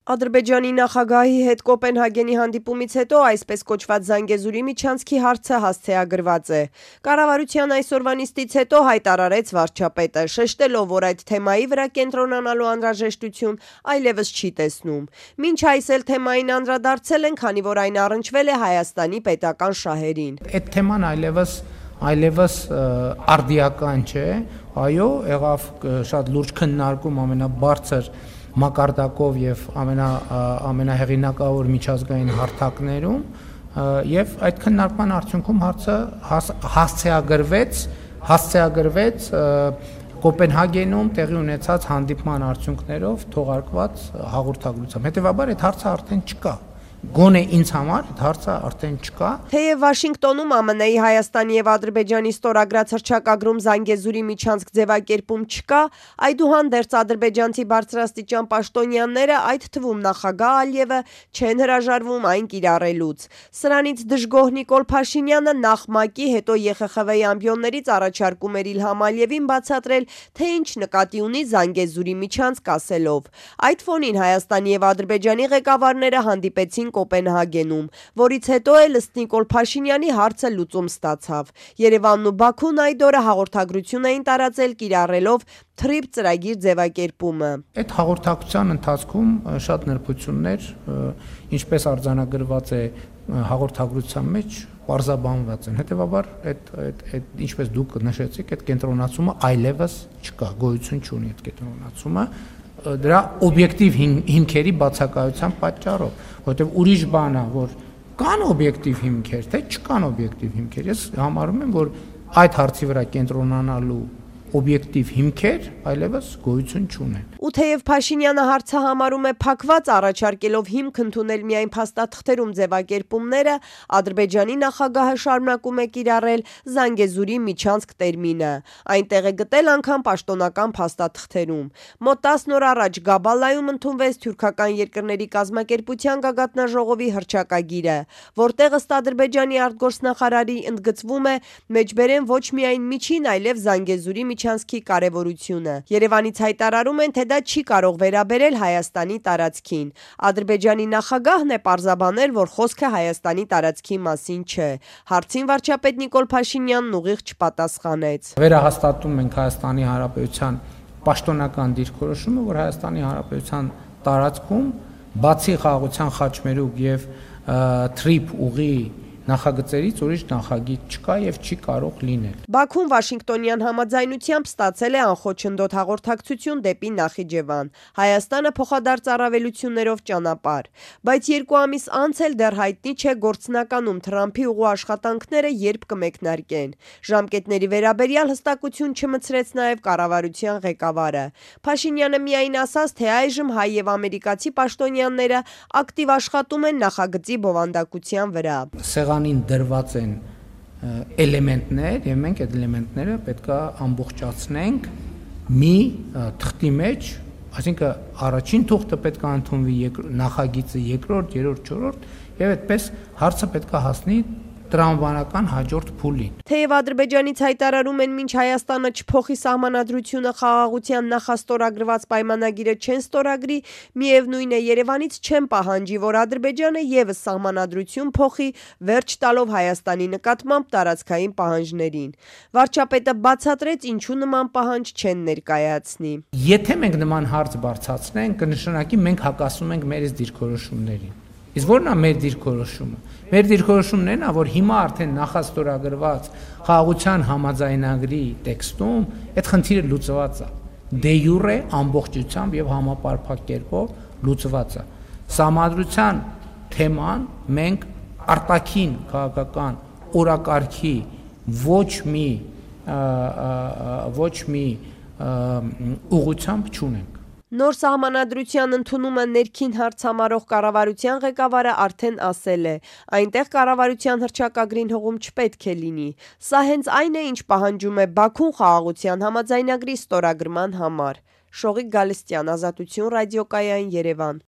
Ադրբեջանի նախագահի հետ Կոպենհագենի հանդիպումից հետո այսպես կոչված Զանգեզուրի միջանցքի հարցը հասցեագրված է։ Կառավարության այսօրվա նիստից հետո հայտարարեց վարչապետը, շեշտելով, որ այդ թեմայի վրա կենտրոնանալու անհրաժեշտություն այլևս չի տեսնում։ Մինչ այս էլ թեմային անդրադարձել են, քանի որ այն առնչվել է Հայաստանի պետական շահերին։ Այդ թեման այլևս արդիական չէ, այո, եղավ շատ լուրջ քննարկում ամենաբարձր մակարդակով եւ ամենահեղինակավոր միջազգային հարթակներում եւ այդ քննարկման արդյունքում հարցը հասցեագրվեց Կոպենհագենում տեղի ունեցած հանդիպման արդյունքներով թողարկված հաղորդագրությամբ։ Հետևաբար այդ հարցը արդեն չկա։ Գոնե ինձ համար այդ հարցը արդեն չկա։ Թեև Վաշինգտոնում ԱՄՆ-ի Հայաստանի եւ Ադրբեջանի ստորագրած հռչակագրում Զանգեզուրի միջանցք ձևակերպում չկա, այդուհանդերձ ադրբեջանցի բարձրաստիճան պաշտոնյաները, այդ թվում նախագահ Ալիևը, չեն հրաժարվում այն կիրառելուց։ Սրանից դժգոհ Նիկոլ Փաշինյանը նախ ՄԱԿ-ի, հետո ԵԽԽՎ-ի ամբիոններից առաջարկում էր Իլհամ Ալիևին բացատրել, թե ինչ նկատի ունի Զանգեզուրի միջանցք ասելով։ Այդ ֆոնին Հայաստանի եւ Ադրբեջանի ղեկավարները հանդիպեցին Կոպենհագենում, որից հետո էլ ըստ Նիկոլ Փաշինյանի հարցը լուծում ստացավ։ Երևանն ու Բաքուն այդ օրը հաղորդագրություն էին տարածել կիրառելով թրիփ ծրագիր ձևակերպումը։ Այդ հաղորդակցության ընթացքում շատ նրբություններ, ինչպես արձանագրված է հաղորդագրության մեջ, պարզաբանված են։ Հետևաբար այդ ինչպես դուք նշեցիք, այդ կենտրոնացումը այլևս չկա, գոյություն չունի այդ կենտրոնացումը դրա օբյեկտիվ հիմքերի բացակայության պատճառով, որովհետև ուրիշ բան է, որ կան օբյեկտիվ հիմքեր, թե չկան օբյեկտիվ հիմքեր։ Ես համարում եմ, որ այդ հարցի վրա կենտրոնանալու օբյեկտիվ հիմքեր այլևս գոյություն չունեն։ Ու թեև Փաշինյանը հարցը համարում է փակված, առաջարկելով հիմք ընդունել միայն փաստաթղթերում ձևակերպումները, Ադրբեջանի նախագահը շարունակում է կիրառել Զանգեզուրի միջանցք տերմինը։ Այնտեղ է գտել անգամ պաշտոնական փաստաթղթերում։ Մոտ 10 օր առաջ Գաբալայում ընդունվեց թուրքական երկրների կազմակերպության գագաթնաժողովի հռչակագիրը, որտեղ ըստ Ադրբեջանի արտգործնախարարի ընդգծվում է մեջբերեն ոչ միայն միջին, այլև Զանգեզուրի միջանցքի կարևորությունը։ Երևանից հայտարարում են, թե դա չի կարող վերաբերել Հայաստանի տարածքին։ Ադրբեջանի նախագահն է պարզաբանել, որ խոսքը Հայաստանի տարածքի մասին չէ։ Հարցին վարչապետ Նիկոլ Փաշինյանն ուղիղ չպատասխանեց։ Վերահաստատում ենք Հայաստանի Հանրապետության պաշտոնական դիրքորոշումը, որ Հայաստանի Հանրապետության տարածքում բացի խաղաղության խաչմերուկ եւ թրիփ ուղի նախագծերից ուրիշ նախագիծ չկա եւ չի կարող լինել։ Բաքուն Վաշինգտոնյան համաձայնությամբ ստացել է անխոչնդոտ հաղորդակցություն դեպի Նախիջևան, Հայաստանը փոխադարձ առավելություններով ճանապարհ, բայց 2 ամիս անց էլ դեռ հայտնի չէ գործնականում Թրամփի ուղու աշխատանքները երբ կմեկնարկեն։ Ժամկետների վերաբերյալ հստակություն չմցրեց նաեւ կառավարության ղեկավարը։ Փաշինյանը միայն ասաց, թե այժմ հայ եւ ամերիկացի պաշտոնյաները ակտիվ աշխատում են նախագծի բովանդակության վրա։ Սեղանին դրված են էլեմենտներ եւ մենք այդ էլեմենտները պետքա ամբողջացնենք մի թղթի մեջ, այսինքն առաջին թուղթը պետքա ընդունվի նախագիծը երկրորդ, երրորդ, չորրորդ եւ այդպես հարցը պետքա հասնի տրամաբանական հաջորդ փուլին։ Թեև Ադրբեջանից հայտարարում են, մինչ Հայաստանը չփոխի սահմանադրությունը խաղաղության նախաստորագրված պայմանագիրը չեն ստորագրի, միևնույն է Երևանից չեն պահանջի, որ Ադրբեջանը եւս սահմանադրություն փոխի, վերջ տալով Հայաստանի նկատմամբ տարածքային պահանջներին։ Վարչապետը բացատրեց, ինչու նման պահանջ չեն ներկայացնի։ Եթե մենք նման հարց բարձրացնենք, կնշանակի մենք հակասում ենք մեր դիրքորոշումներին։ Իսկ ո՞րն է մեր դիրքորոշումը։ Մեր դիրքորոշումն է, որ հիմա արդեն նախաստորագրված խաղաղության համաձայնագրի տեքստում այդ խնդիրը լուծված է։ Դե յուրե ամբողջությամբ եւ համապարփակ կերպով լուծված է։ Սահմանադրության թեման մենք արտաքին քաղաքական օրակարգի ոչ մի ուղղությամբ չունենք։ Նոր սահմանադրության ընդունումը ներքին հարց համարող կառավարության ղեկավարը արդեն ասել է, այնտեղ կառավարության հռչակագրին հողում չպետք է լինի։ Սա հենց այն է, ինչ պահանջում է Բաքուն խաղաղության համաձայնագրի ստորագրման համար։ Շողիկ Գալստյան, Ազատություն ռադիոկայան, Երևան։